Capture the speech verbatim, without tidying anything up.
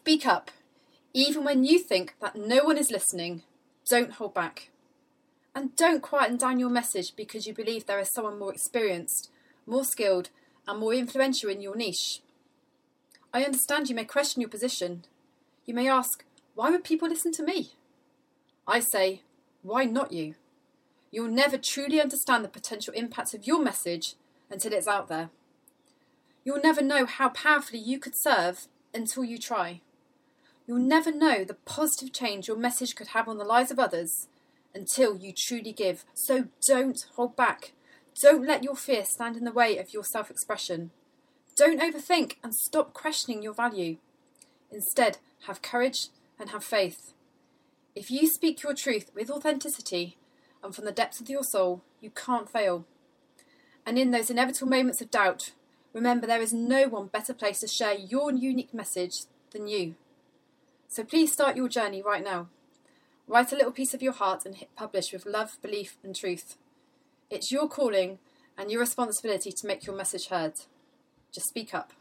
Speak up. Even when you think that no one is listening, don't hold back. And don't quieten down your message because you believe there is someone more experienced, more skilled, and more influential in your niche. I understand you may question your position. You may ask, why would people listen to me? I say, why not you? You'll never truly understand the potential impact of your message until it's out there. You'll never know how powerfully you could serve until you try. You'll never know the positive change your message could have on the lives of others until you truly give. So don't hold back. Don't let your fear stand in the way of your self-expression. Don't overthink and stop questioning your value. Instead, have courage and have faith. If you speak your truth with authenticity and from the depths of your soul, you can't fail. And in those inevitable moments of doubt, remember there is no one better placed to share your unique message than you. So please start your journey right now. Write a little piece of your heart and hit publish with love, belief and truth. It's your calling and your responsibility to make your message heard. Just speak up.